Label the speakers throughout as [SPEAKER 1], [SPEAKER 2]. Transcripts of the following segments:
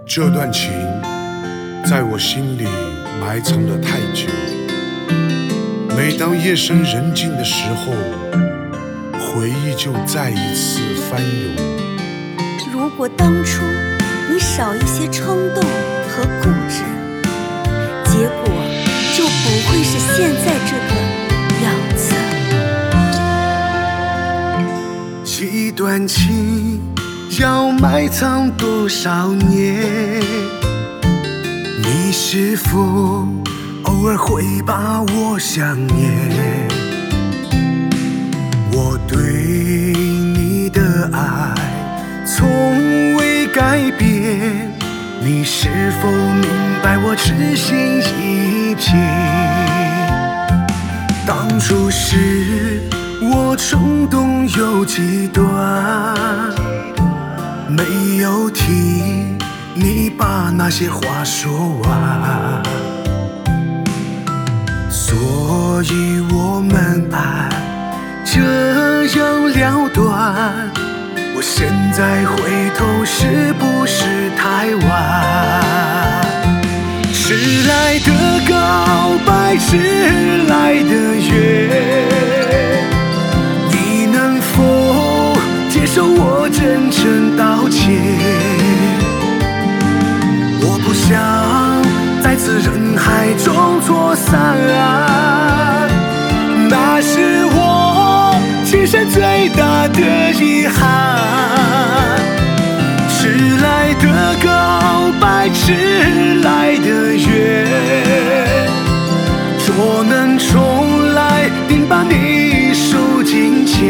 [SPEAKER 1] 这段情在我心里埋藏了太久，每当夜深人静的时候，回忆就再一次翻涌。
[SPEAKER 2] 如果当初你少一些冲动和固执，结果就不会是现在这个样子。
[SPEAKER 3] 一段情要埋藏多少年？你是否偶尔会把我想念？我对你的爱从未改变，你是否明白我痴心一片？当初是我冲动有极端，没有听你把那些话说完，所以我们爱这样了断。我现在回头是不是太晚？迟来的告白，迟来的约，你能否接受我真诚道歉？我不想再次人海中错散，那是我今生最大的遗憾。迟来的告白，迟来的约，若能重来，定把你手紧牵，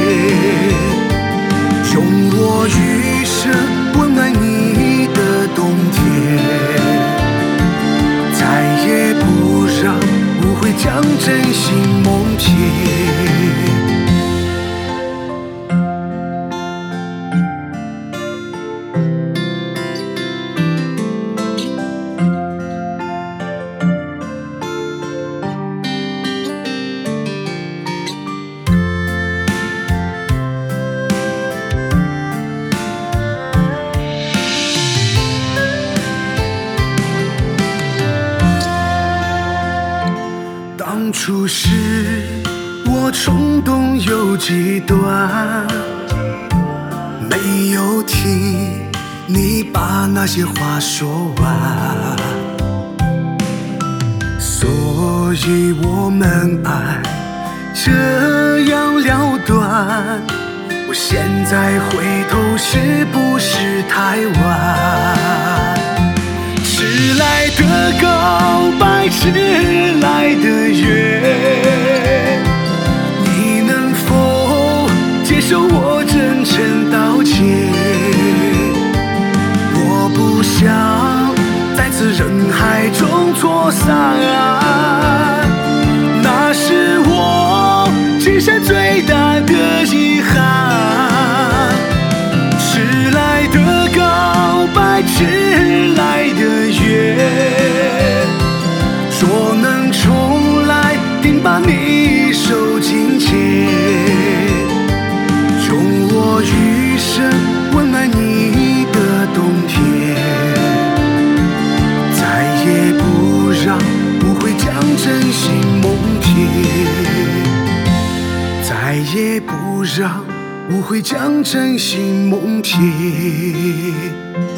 [SPEAKER 3] 用我余生温暖你的冬天，再也不让误会将真心蒙骗。当初是我冲动有极端，没有听你把那些话说完，所以我们爱这样了断。我现在回头是不是太晚？迟来的告白，迟来的约，你能否接受我真诚道歉？我不想再次人海中错散，那是我今生最大的遗憾。迟来的告白，迟来的约，若能重来，定把你手紧牵，用我余生温暖你的冬天，再也不让误会将真心蒙骗，再也不让误会将真心蒙骗。